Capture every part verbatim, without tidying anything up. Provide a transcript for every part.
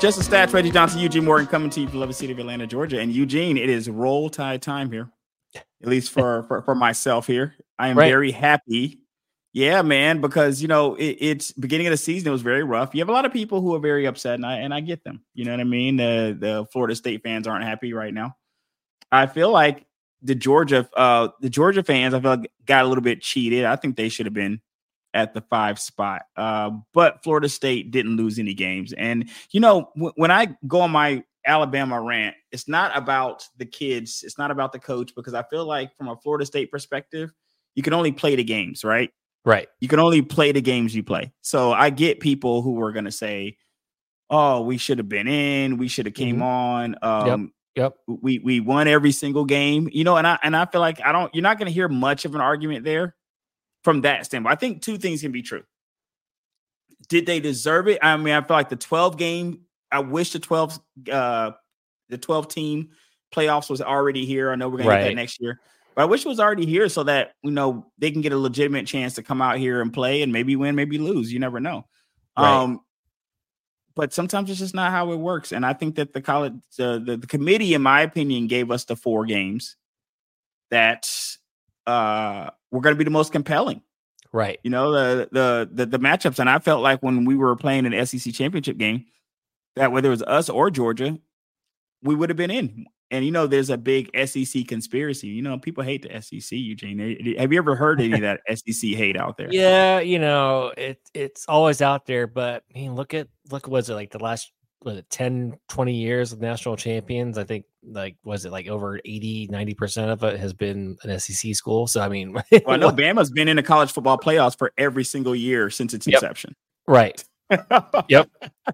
Just the Stats, Reggie Johnson, Eugene Morgan coming to you from the lovely city of Atlanta, Georgia. And Eugene, it is roll tide time here, at least for, for, for myself here. I am right. very happy. Yeah, man, because, you know, it, it's beginning of the season. It was very rough. You have a lot of people who are very upset, and I, and I get them. You know what I mean? The, the Florida State fans aren't happy right now. I feel like the Georgia, uh, the Georgia fans, I feel like got a little bit cheated. I think they should have been at the five spot. Uh, but Florida State didn't lose any games. And, you know, w- when I go on my Alabama rant, it's not about the kids. It's not about the coach, because I feel like from a Florida State perspective, you can only play the games, right? Right. You can only play the games you play. So I get people who are going to say, oh, we should have been in. We should have came mm-hmm. on. Um, yep. Yep. We, we won every single game, you know, and I, and I feel like I don't, you're not going to hear much of an argument there. From that standpoint, I think two things can be true. Did they deserve it? I mean, I feel like the twelve game, I wish the twelve, uh, the twelve team playoffs was already here. I know we're going right. to get that next year, but I wish it was already here so that, you know, they can get a legitimate chance to come out here and play and maybe win, maybe lose. You never know. Right. Um, but sometimes it's just not how it works. And I think that the college, uh, the, the committee, in my opinion, gave us the four games that, uh, we're going to be the most compelling, right? You know, the, the the the matchups, and I felt like when we were playing an S E C championship game, that whether it was us or Georgia, we would have been in. And you know, there's a big S E C conspiracy. You know, people hate the S E C. Eugene, have you ever heard any of that S E C hate out there? Yeah, you know, it it's always out there. But I mean, look at look, was it like the last was it ten, twenty years of national champions? I think like was it like over eighty, ninety percent of it has been an S E C school. So I mean, well, I know Bama's been in the college football playoffs for every single year since its yep. inception. Right. Yep.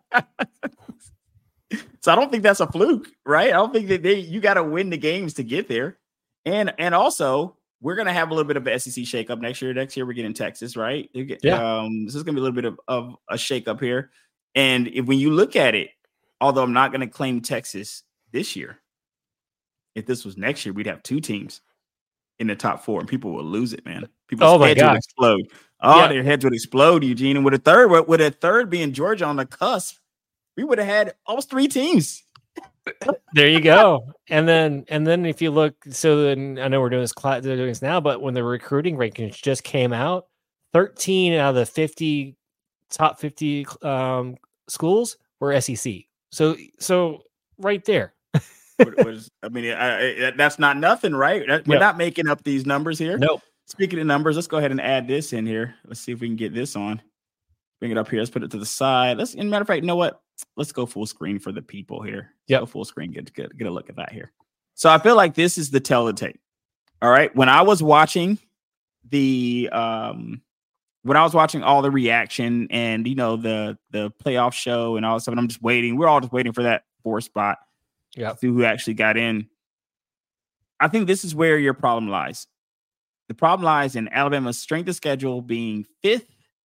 So I don't think that's a fluke, right? I don't think that they you got to win the games to get there. And and also we're gonna have a little bit of an S E C shakeup next year. Next year we're getting Texas, right? Yeah. Um, this is gonna be a little bit of, of a shakeup here. And if when you look at it, although I'm not gonna claim Texas this year, if this was next year, we'd have two teams in the top four, and people will lose it, man. People's oh my heads gosh. would explode. Oh, yeah. their heads would explode, Eugene. And with a third, with a third being Georgia on the cusp, we would have had almost three teams. There you go. And then, and then if you look, so then I know we're doing this class, they're doing this now, but when the recruiting rankings just came out, thirteen out of the fifty top fifty um, schools were S E C. So, so right there. was, I mean, I, I, that's not nothing, right? We're yep. not making up these numbers here. Nope. Speaking of numbers, let's go ahead and add this in here. Let's see if we can get this on. Bring it up here. Let's put it to the side. Let's, in matter of fact, you know what? Let's go full screen for the people here. Yeah, go full screen. Get, get get a look at that here. So I feel like this is the tell of the tape. All right. When I was watching the um, when I was watching all the reaction and you know the the playoff show and all that stuff, and I'm just waiting. We're all just waiting for that four spot. Yeah. See who actually got in. I think this is where your problem lies. The problem lies in Alabama's strength of schedule being fifth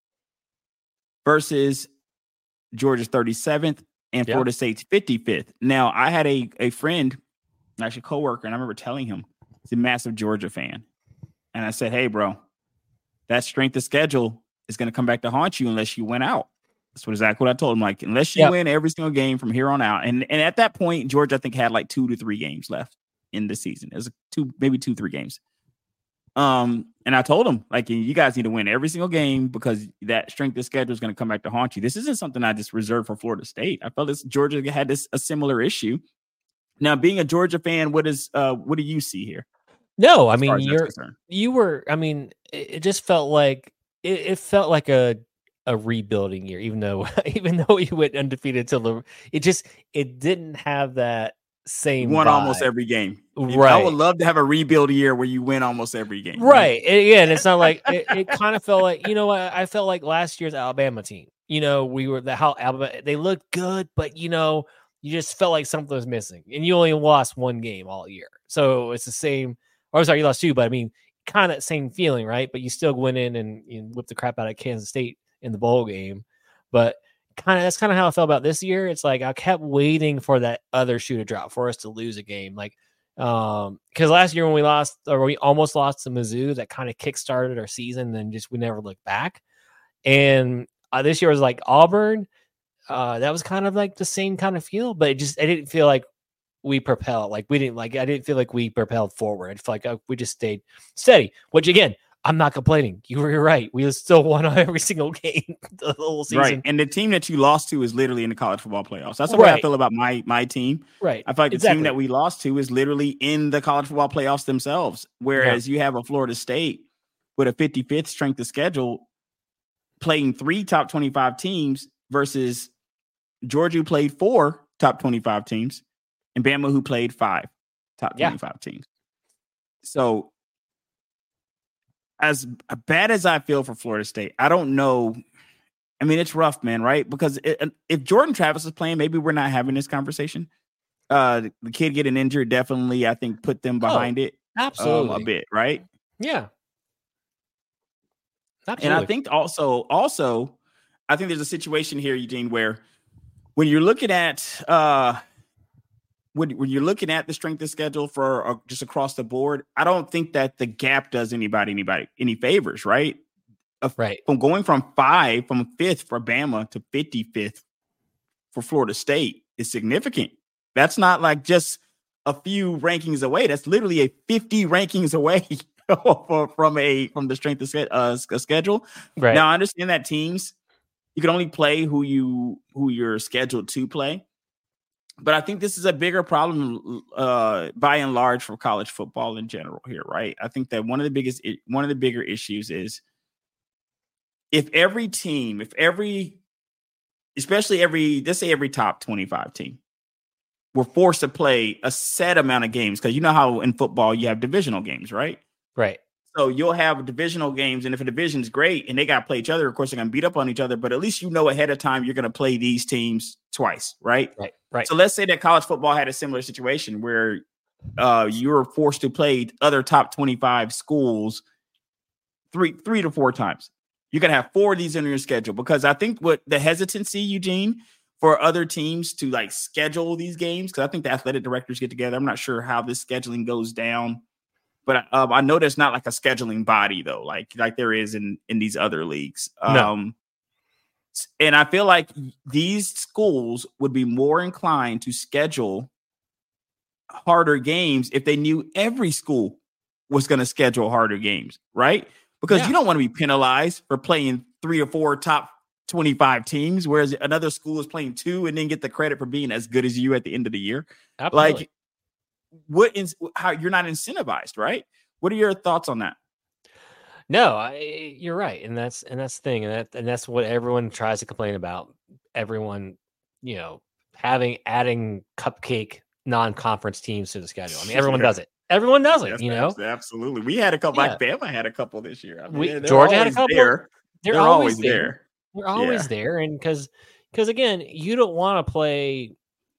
versus Georgia's thirty-seventh and yeah. Florida State's fifty-fifth. Now, I had a, a friend, actually a coworker, and I remember telling him he's a massive Georgia fan. And I said, hey, bro, that strength of schedule is going to come back to haunt you unless you win out. That's what exactly what I told him. Like, unless you yep. win every single game from here on out. And and at that point, Georgia, I think, had like two to three games left in the season. It was two, maybe two, three games. Um, and I told him, like, you guys need to win every single game because that strength of schedule is going to come back to haunt you. This isn't something I just reserved for Florida State. I felt this Georgia had this a similar issue. Now, being a Georgia fan, what is uh what do you see here? No, I mean you're you were. I mean, it, it just felt like it, it felt like a a rebuilding year, even though even though we went undefeated till the it just it didn't have that same you won vibe. Almost every game. Right. I would love to have a rebuild year where you win almost every game. Right. Yeah, and it's not like it, it kind of felt like, you know what, I felt like last year's Alabama team. You know, we were the how Alabama they looked good, but you know, you just felt like something was missing. And you only lost one game all year. So it's the same or sorry, you lost two, but I mean kind of that same feeling, right? But you still went in and you know, whipped the crap out of Kansas State in the bowl game. But kind of that's kind of how I felt about this year. It's like I kept waiting for that other shoe to drop for us to lose a game. Like, um, because last year when we lost or we almost lost to Mizzou, that kind of kickstarted our season, and just we never looked back. And uh, this year was like Auburn, uh, that was kind of like the same kind of feel, but it just I didn't feel like we propelled, like we didn't like I didn't feel like we propelled forward. I felt like uh, we just stayed steady. Which again, I'm not complaining. You were right. We still won every single game the whole season. Right, and the team that you lost to is literally in the college football playoffs. That's the way right. I feel about my my team. Right, I feel like the exactly. team that we lost to is literally in the college football playoffs themselves. Whereas yeah. you have a Florida State with a fifty-fifth strength of schedule playing three top twenty-five teams versus Georgia, who played four top twenty-five teams, and Bama, who played five top yeah. twenty-five teams. So as bad as I feel for Florida State, I don't know. I mean, it's rough, man, right? Because it, if Jordan Travis is playing, maybe we're not having this conversation. Uh, the kid getting injured definitely, I think, put them behind oh, it absolutely um, a bit, right? Yeah. Absolutely. And I think also, also, I think there's a situation here, Eugene, where when you're looking at uh, when, when you're looking at the strength of schedule for uh, just across the board, I don't think that the gap does anybody anybody any favors, right? Uh, right. From going from five, from fifth for Bama to fifty-fifth for Florida State is significant. That's not like just a few rankings away. That's literally a fifty rankings away from a from the strength of uh, schedule. Right. Now, I understand that teams, you can only play who you who you're scheduled to play. But I think this is a bigger problem uh, by and large for college football in general here, right? I think that one of the biggest, one of the bigger issues is if every team, if every, especially every, let's say every top twenty-five team, were forced to play a set amount of games, because you know how in football you have divisional games, right? Right. So you'll have divisional games, and if a division's great and they got to play each other, of course they're going to beat up on each other, but at least you know ahead of time you're going to play these teams twice, right? Right, right. So let's say that college football had a similar situation where uh, you were forced to play other top twenty-five schools three, three to four times. You're going to have four of these in your schedule, because I think what the hesitancy, Eugene, for other teams to like schedule these games, because I think the athletic directors get together. I'm not sure how this scheduling goes down. But um, I know there's not like a scheduling body, though, like like there is in, in these other leagues. No. Um, and I feel like these schools would be more inclined to schedule harder games if they knew every school was going to schedule harder games, right? Because yeah. you don't want to be penalized for playing three or four top twenty-five teams, whereas another school is playing two and then get the credit for being as good as you at the end of the year. Absolutely. Like, what is how you're not incentivized, right? What are your thoughts on that? No, I, you're right, and that's and that's the thing, and that and that's what everyone tries to complain about. Everyone, you know, having adding cupcake non-conference teams to the schedule. I mean, everyone does it. Everyone does it. Yes, you know, absolutely. We had a couple. Yeah. Like Bama had a couple this year. I mean, we, they're, they're Georgia had a couple. There. They're, they're always, always there. there. They're always yeah. there, and because because again, you don't want to play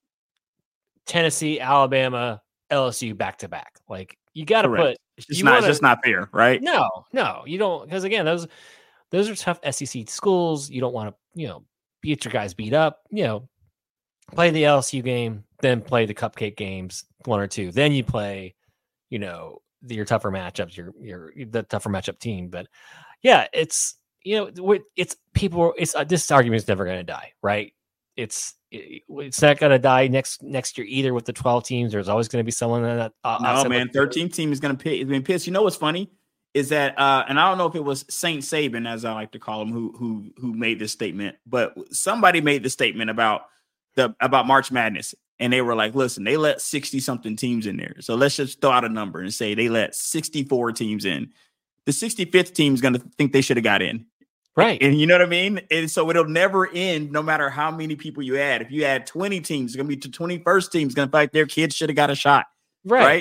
Tennessee, Alabama, L S U back to back. Like you got to put. It's just not. Wanna, it's just not fair, right? No, no, you don't. Because again, those those are tough S E C schools. You don't want to, you know, get your guys beat up. You know, play the L S U game, then play the cupcake games, one or two. Then you play, you know, the, your tougher matchups, your your the tougher matchup team. But yeah, it's you know, it's people. It's uh, this argument is never going to die, right? It's it, it's not going to die next next year either with the twelve teams. There's always going to be someone that uh, no man, thirteen team is going to pay. Been pissed. You know what's funny is that, uh, and I don't know if it was Saint Saban, as I like to call him, who who who made this statement, but somebody made the statement about the about March Madness, and they were like, "Listen, they let sixty something teams in there, so let's just throw out a number and say they let sixty-four teams in. The sixty-fifth team is going to think they should have got in." Right. And you know what I mean? And so it'll never end no matter how many people you add. If you add twenty teams, it's going to be to twenty-first teams going to fight their kids should have got a shot. Right. Right.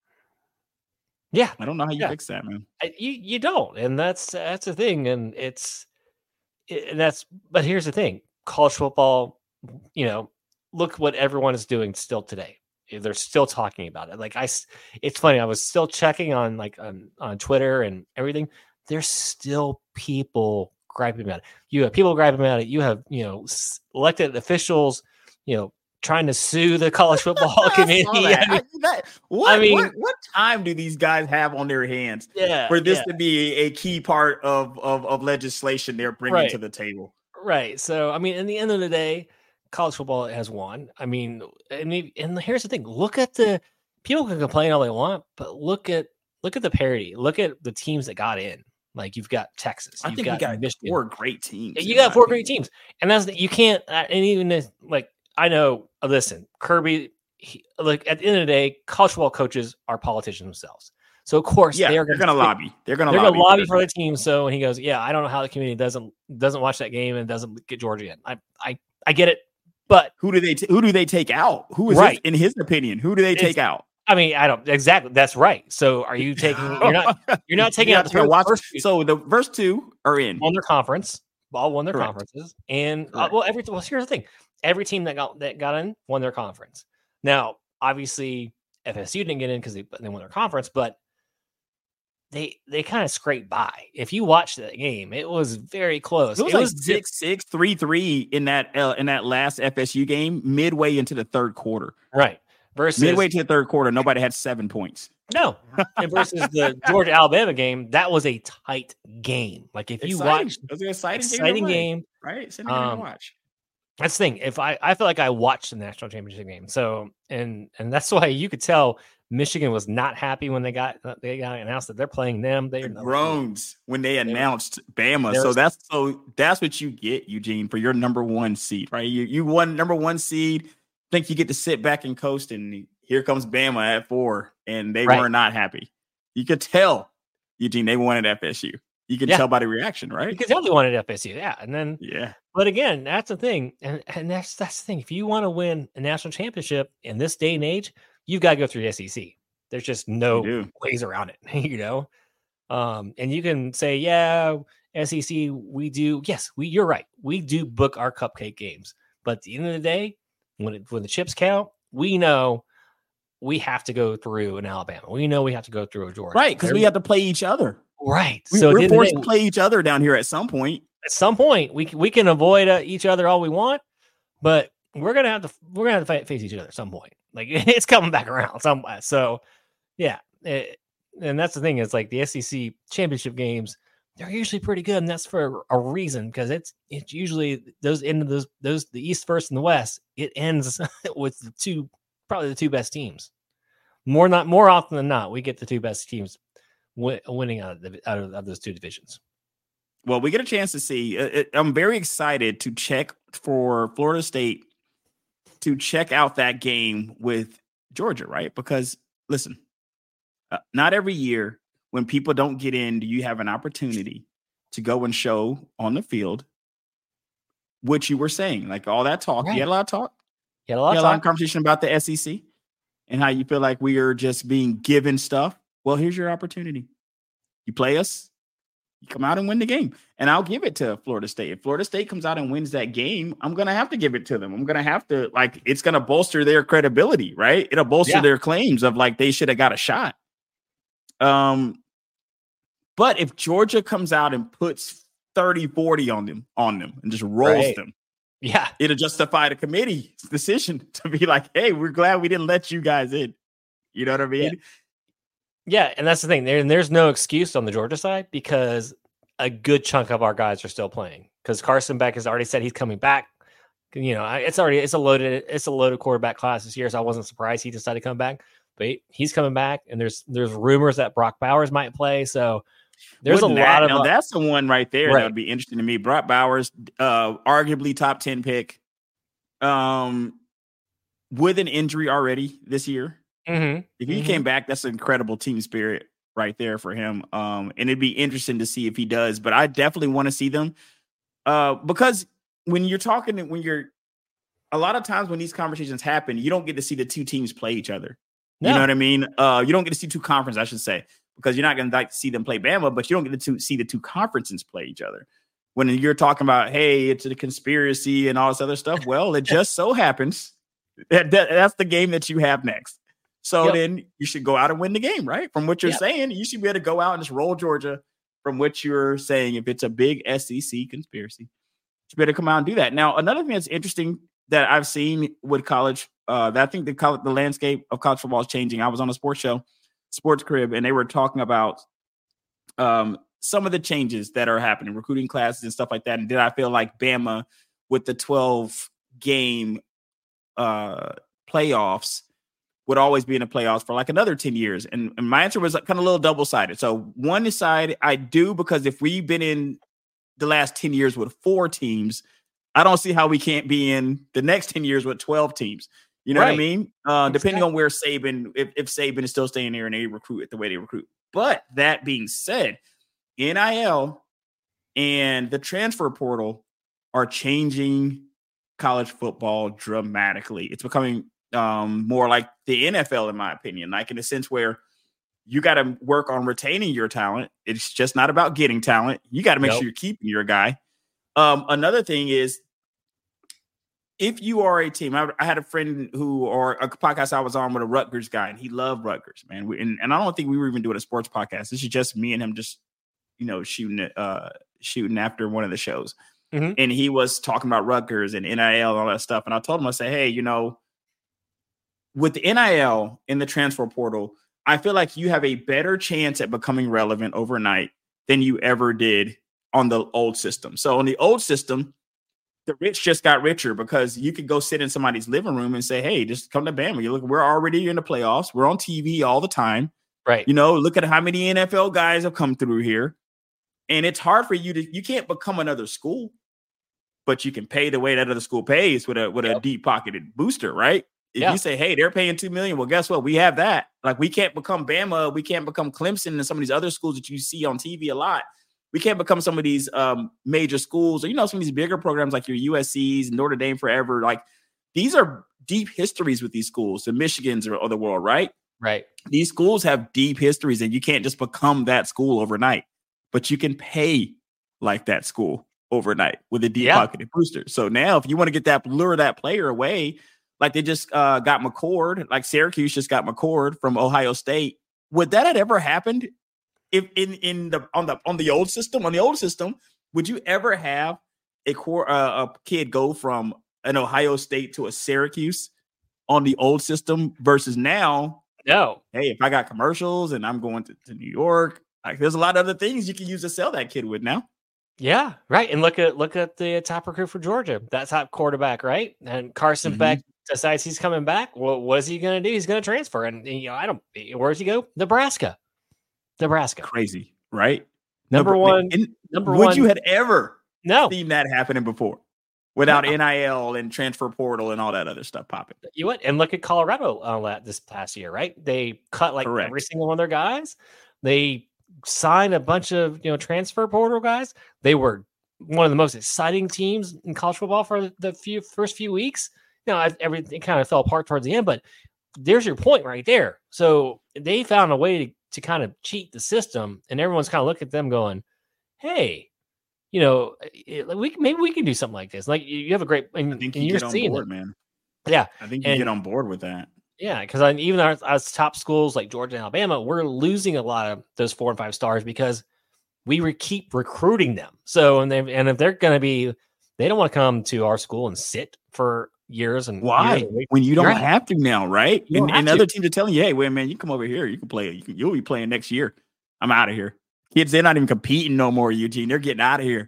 Yeah. I don't know how you yeah. fix that, man. You you don't. And that's that's the thing. And it's and that's but here's the thing. College football, you know, look what everyone is doing still today. They're still talking about it. Like I it's funny. I was still checking on like on, on Twitter and everything. There's still people griping about it. You have people griping about it. You have, you know, elected officials, you know, trying to sue the college football committee. I mean, that, what, I mean what, what time do these guys have on their hands yeah, for this yeah. to be a key part of, of, of legislation they're bringing right. to the table? Right. So, I mean, in the end of the day, college football has won. I mean, and, and here's the thing: look at the people can complain all they want, but look at look at the parity. Look at the teams that got in. Like you've got Texas, I you've think got, we got Michigan. four great teams. You got four opinion. great teams, and that's you can't. And even like I know, listen, Kirby. He, like at the end of the day, college football coaches are politicians themselves. So of course yeah, they're going to lobby. They're going to they're lobby, gonna lobby for, for the team. So when he goes, yeah, I don't know how the community doesn't doesn't watch that game and doesn't get Georgia in. I I, I get it, but who do they t- who do they take out? Who is right. his, in his opinion? Who do they take it's, out? I mean, I don't exactly. That's right. So are you taking? You're not. You're not taking out the first, watch, first two. So the first two are in on their conference. All won their Correct. conferences, and uh, well, every well, here's the thing: every team that got that got in won their conference. Now, obviously, F S U didn't get in because they they won their conference, but they they kind of scraped by. If you watched that game, it was very close. It was, it like was six six three three in that uh, in that last F S U game, midway into the third quarter. Right. Versus midway to the third quarter, nobody had seven points. No. And versus the Georgia Alabama game, that was a tight game. Like if you exciting. watch, it was an exciting, exciting game, game, right? It's something um, to watch. That's the thing. If I, I feel like I watched the national championship game, so and and that's why you could tell Michigan was not happy when they got they got announced that they're playing them. They the groans when they announced Bama. So that's so that's what you get, Eugene, for your number one seed, right? You you won number one seed. Think you get to sit back and coast, and here comes Bama at four, and they right. were not happy. You could tell, Eugene, they wanted F S U. You can yeah. tell by the reaction, right? You could tell they wanted F S U, yeah. And then, yeah. But again, that's the thing, and and that's that's the thing. If you want to win a national championship in this day and age, you've got to go through the S E C. There's just no ways around it, you know. Um, and you can say, yeah, S E C, we do. Yes, we. You're right. We do book our cupcake games, but at the end of the day, when it, when the chips count, we know we have to go through an Alabama. We know we have to go through a Georgia, right? Because we have to play each other. Right. We, so we're forced to play each other down here at some point. At some point, we we can avoid uh, each other all we want, but we're gonna have to we're gonna have to fight, face each other at some point. Like it's coming back around somewhere. So, yeah, it, and that's the thing is like the S E C championship games, they're usually pretty good, and that's for a reason because it's it's usually those end of those those the East first and the West. It ends with the two probably the two best teams. More not more often than not, we get the two best teams winning out of, the, out of, of those two divisions. Well, we get a chance to see. Uh, I'm very excited to check for Florida State to check out that game with Georgia, right? Because listen, uh, not every year when people don't get in, do you have an opportunity to go and show on the field what you were saying? Like all that talk, right. You had a lot of talk. You had a lot, you had of, a lot of conversation about the S E C and how you feel like we are just being given stuff. Well, here's your opportunity. You play us, you come out and win the game. And I'll give it to Florida State. If Florida State comes out and wins that game, I'm going to have to give it to them. I'm going to have to, like, it's going to bolster their credibility, right? It'll bolster yeah. their claims of, like, they should have got a shot. Um, But if Georgia comes out and puts thirty, forty on them, on them and just rolls right. them, yeah, it'll justify the committee's decision to be like, hey, we're glad we didn't let you guys in. You know what I mean? Yeah. Yeah, and that's the thing. There, and there's no excuse on the Georgia side because a good chunk of our guys are still playing. Because Carson Beck has already said he's coming back. You know, it's already it's a loaded it's a loaded quarterback class this year, so I wasn't surprised he decided to come back. But he, he's coming back, and there's there's rumors that Brock Bowers might play. So there's Wouldn't a lot that, of now uh, that's the one right there right. that would be interesting to me. Brock Bowers, uh, arguably top ten pick, um, with an injury already this year. Mm-hmm. If he mm-hmm. came back, that's an incredible team spirit right there for him. Um, and it'd be interesting to see if he does. But I definitely want to see them uh, because when you're talking, when you're a lot of times when these conversations happen, you don't get to see the two teams play each other. You no. know what I mean? Uh, you don't get to see two conferences, I should say, because you're not going to like to see them play Bama, but you don't get to see the two conferences play each other. When you're talking about, hey, it's a conspiracy and all this other stuff, well, it just so happens that, that that's the game that you have next. So yep. then you should go out and win the game, right? From what you're yep. saying, you should be able to go out and just roll Georgia from what you're saying. If it's a big S E C conspiracy, you should be able to come out and do that. Now, another thing that's interesting that I've seen with college, uh, that I think the college, the landscape of college football is changing. I was on a sports show, Sports Crib, and they were talking about um, some of the changes that are happening, recruiting classes and stuff like that? And did I feel like Bama with the twelve game uh, playoffs would always be in the playoffs for like another ten years? And, and my answer was kind of a little double sided. So one side I do, because if we've been in the last ten years with four teams, I don't see how we can't be in the next ten years with twelve teams. You know right. what I mean? Uh, exactly. Depending on where Saban, if, if Saban is still staying there and they recruit it the way they recruit. But that being said, N I L and the transfer portal are changing college football dramatically. It's becoming um, more like the N F L, in my opinion, like in a sense where you got to work on retaining your talent. It's just not about getting talent. You got to make nope. sure you're keeping your guy. Um, another thing is, if you are a team, I, I had a friend who, or a podcast I was on with a Rutgers guy, and he loved Rutgers, man. We, and, and I don't think we were even doing a sports podcast. This is just me and him just, you know, shooting it, uh, shooting after one of the shows. Mm-hmm. And he was talking about Rutgers and N I L and all that stuff. And I told him, I said, hey, you know, with the N I L in the transfer portal, I feel like you have a better chance at becoming relevant overnight than you ever did on the old system. So on the old system, the rich just got richer because you could go sit in somebody's living room and say, hey, just come to Bama. You look, we're already in the playoffs. We're on T V all the time. Right. You know, look at how many N F L guys have come through here. And it's hard for you to, you can't become another school, but you can pay the way that other school pays with a, with yep. a deep pocketed booster, right? If yeah. you say, hey, they're paying two million dollars, well, guess what? We have that. Like, we can't become Bama. We can't become Clemson and some of these other schools that you see on T V a lot. We can't become some of these um, major schools, or, you know, some of these bigger programs like your U S Cs, Notre Dame forever. Like, these are deep histories with these schools, the Michigans of the world, right? Right. These schools have deep histories, and you can't just become that school overnight, but you can pay like that school overnight with a deep yeah. pocketed booster. So now if you want to get that, lure that player away, like they just uh, got McCord, like Syracuse just got McCord from Ohio State. Would that have ever happened? If in, in the on the on the old system, on the old system, would you ever have a core uh, a kid go from an Ohio State to a Syracuse on the old system versus now? No. Hey, if I got commercials and I'm going to, to New York, like there's a lot of other things you can use to sell that kid with now. Yeah, right. And look at look at the top recruit for Georgia, that top quarterback, right? And Carson mm-hmm. Beck decides he's coming back. Well, what is he going to do? He's going to transfer, and you know, I don't. Where does he go? Nebraska. Nebraska. Crazy, right? Number, number one. In, number would one. you had ever no. seen that happening before without no. N I L and transfer portal and all that other stuff popping? You would. And look at Colorado on that this past year, right? They cut like Correct. every single one of their guys. They signed a bunch of, you know, transfer portal guys. They were one of the most exciting teams in college football for the few first few weeks. You know, everything kind of fell apart towards the end, but there's your point right there. So they found a way to to kind of cheat the system, and everyone's kind of looking at them going, hey, you know, we maybe we can do something like this. Like, you have a great, and, I think and you you're get on seeing board, it. man. Yeah. I think you and, get on board with that. Yeah. Cause even our, as top schools like Georgia and Alabama, we're losing a lot of those four and five stars because we re- keep recruiting them. So, and they, and if they're going to be, they don't want to come to our school and sit for years. And why years and when you don't right. have to now, right? You and and to. other teams are telling you, hey, wait, man, you come over here, you can play, you can, you'll be playing next year. I'm out of here. Kids, they're not even competing no more, Eugene. They're getting out of here.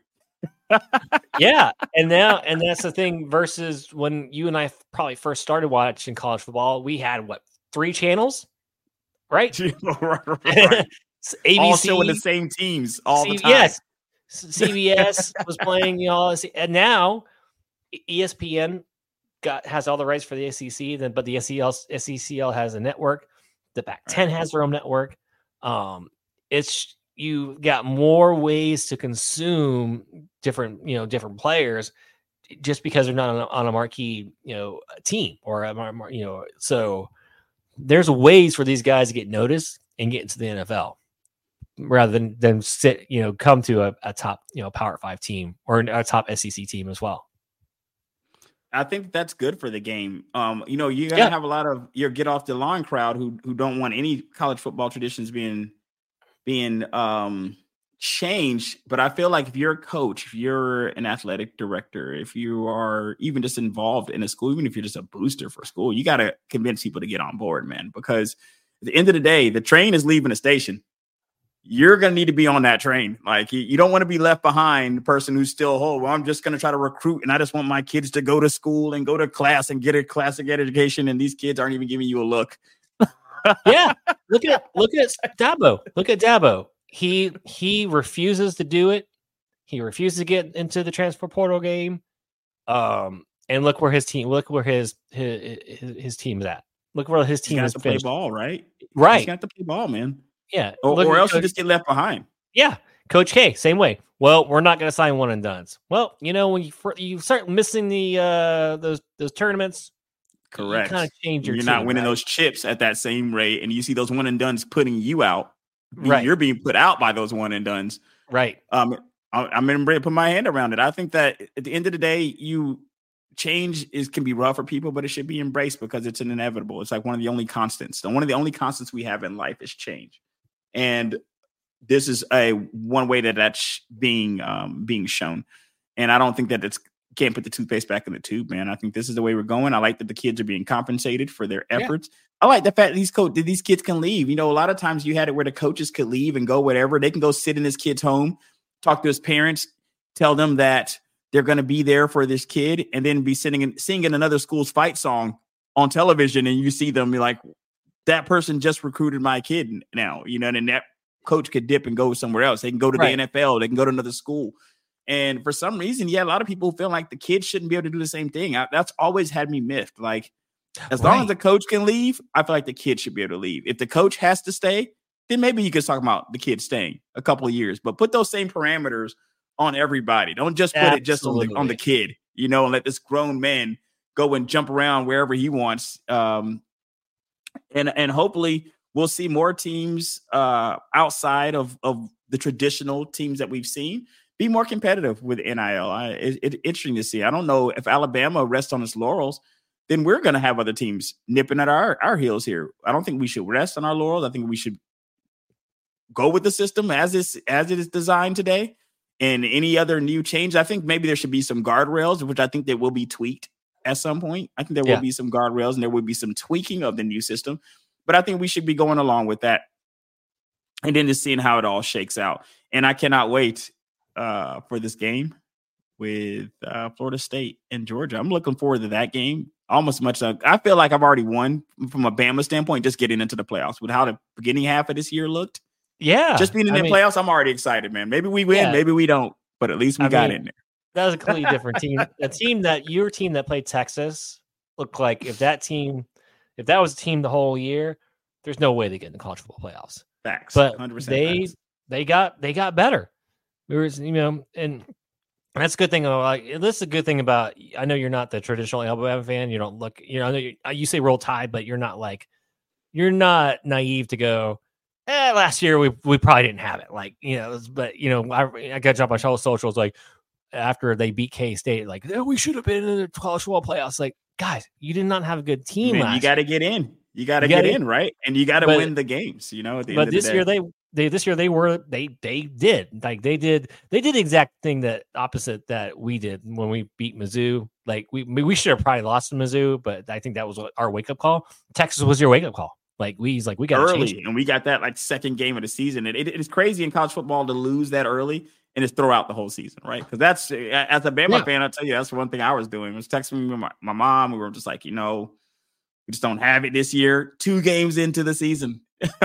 Yeah. And now, and that's the thing versus when you and I probably first started watching college football, we had what, three channels, right? right, right. A B C, all showing the same teams all C- the time. Yes. C B S was playing, you know, and now E S P N got has all the rights for the S E C, then but the S E C L has a network. The Pac ten right. has their own network. Um, it's you got more ways to consume different, you know, different players just because they're not on a, on a marquee, you know, team or a, you know, so there's ways for these guys to get noticed and get into the N F L rather than than sit, you know, come to a, a top, you know, Power Five team or a top S E C team as well. I think that's good for the game. Um, you know, you're gonna yeah. have a lot of your get off the line crowd who who don't want any college football traditions being being um changed. But I feel like if you're a coach, if you're an athletic director, if you are even just involved in a school, even if you're just a booster for school, you got to convince people to get on board, man. Because at the end of the day, the train is leaving the station. you're going to need to be on that train. Like, you, you don't want to be left behind, the person who's still, oh, well, I'm just going to try to recruit, and I just want my kids to go to school and go to class and get a classic education, and these kids aren't even giving you a look. Yeah, look at look at Dabo. Look at Dabo. He he refuses to do it. He refuses to get into the transfer portal game. Um, and look where his team. Look where his his his, his team is at. Look where his team He's got is to play finished. ball, right? Right. He's got to play ball, man. Yeah, or, or else Coach, you just get left behind. Yeah, Coach K, same way. Well, we're not going to sign one and dones. Well, you know, when you you start missing the uh, those those tournaments, correct, you kind of change your. You're team, not winning right? those chips at that same rate, and you see those one and dones putting you out. Right, you're being put out by those one and dones. Right. Um, I, I'm going to put my hand around it. I think that at the end of the day, you change is can be rough for people, but it should be embraced because it's an inevitable. It's like one of the only constants. And one of the only constants we have in life is change. And this is a one way that that's being um, being shown. And I don't think that it's can't put the toothpaste back in the tube, man. I think this is the way we're going. I like that the kids are being compensated for their efforts. Yeah. I like the fact that these coach that these kids can leave. You know, a lot of times you had it where the coaches could leave and go whatever. They can go sit in this kid's home, talk to his parents, tell them that they're going to be there for this kid, and then be sitting and singing another school's fight song on television. And you see them be like, that person just recruited my kid now, you know, and that coach could dip and go somewhere else. They can go to right. the N F L. They can go to another school. And for some reason, yeah, a lot of people feel like the kids shouldn't be able to do the same thing. I, that's always had me miffed. Like, as right. long as the coach can leave, I feel like the kid should be able to leave. If the coach has to stay, then maybe you could talk about the kid staying a couple of years. But put those same parameters on everybody. Don't just put Absolutely. it just on the on the kid, you know, and let this grown man go and jump around wherever he wants. Um, and and hopefully we'll see more teams uh, outside of, of the traditional teams that we've seen be more competitive with N I L. I, it, it's interesting to see. I don't know if Alabama rests on its laurels, then we're going to have other teams nipping at our, our heels here. I don't think we should rest on our laurels. I think we should go with the system as is, as it is designed today. And any other new change, I think maybe there should be some guardrails, which I think they will be tweaked at some point. I think there yeah. will be some guardrails and there will be some tweaking of the new system. But I think we should be going along with that and then just seeing how it all shakes out. And I cannot wait uh, for this game with uh, Florida State and Georgia. I'm looking forward to that game almost much. Uh, I feel like I've already won from a Bama standpoint, just getting into the playoffs with how the beginning half of this year looked. Yeah. Just being in I the mean, playoffs, I'm already excited, man. Maybe we win, yeah. maybe we don't, but at least we I got mean, in there. That was a completely different team. A team that your team that played Texas looked like if that team, if that was a team the whole year, there's no way they get in the college football playoffs. Facts. But one hundred percent they facts. they got they got better. There was, you know, and that's a good thing. Like this is a good thing about. I know you're not the traditional Alabama fan. You don't look. You know, I know you, you say Roll Tide, but you're not like you're not naive to go. Eh, last year we we probably didn't have it. Like you know, but you know, I I got to jump on all socials like after they beat K-State, like oh, we should have been in the college football playoffs. Like guys, you did not have a good team. Man, last you got to get in. You got to get in, right? And you got to win the games, you know, at the but end of the this day. year they, they, this year they were, they, they did like, they did, they did the exact thing that opposite that we did when we beat Mizzou. Like we, we should have probably lost to Mizzou, but I think that was our wake up call. Texas was your wake up call. Like we, he's like, we got early and we got that like second game of the season. It, it, it's crazy in college football to lose that early and just throw out the whole season, right? Because that's, as a Bama yeah. fan, I'll tell you, that's one thing I was doing. I was texting me my, my mom. We were just like, you know, we just don't have it this year. Two games into the season.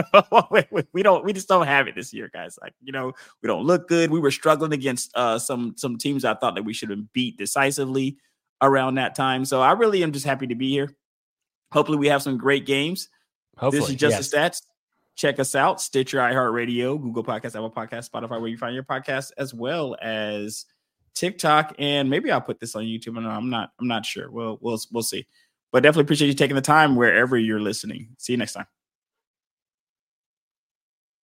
we don't, we just don't have it this year, guys. Like, you know, we don't look good. We were struggling against uh, some, some teams I thought that we should have beat decisively around that time. So I really am just happy to be here. Hopefully we have some great games. Hopefully, this is Just yes. the Stats. Check us out. Stitcher, iHeartRadio, Google Podcasts, Apple Podcasts, Spotify, where you find your podcasts, as well as TikTok. And maybe I'll put this on YouTube. I'm not, I'm not sure. We'll, we'll, we'll see. But definitely appreciate you taking the time wherever you're listening. See you next time.